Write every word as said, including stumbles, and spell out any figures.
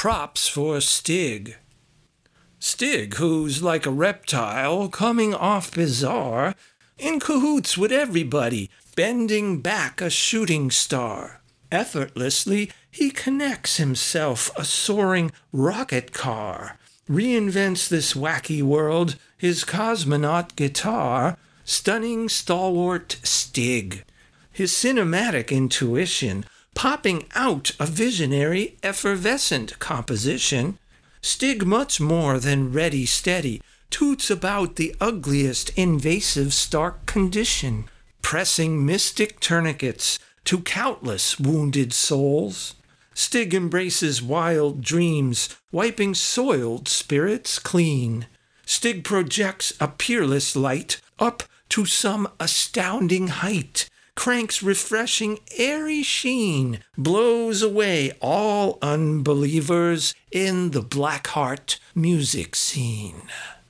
Props for Stig. Stig, who's like a reptile coming off bizarre, in cahoots with everybody, bending back a shooting star. Effortlessly, he connects himself a soaring rocket car, reinvents this wacky world, his cosmonaut guitar, stunning stalwart Stig. His cinematic intuition, popping out a visionary, effervescent composition. Stig, much more than ready steady, toots about the ugliest invasive stark condition, pressing mystic tourniquets to countless wounded souls. Stig embraces wild dreams, wiping soiled spirits clean. Stig projects a peerless light up to some astounding height, cranks refreshing airy sheen, blows away all unbelievers in the Blackheart music scene.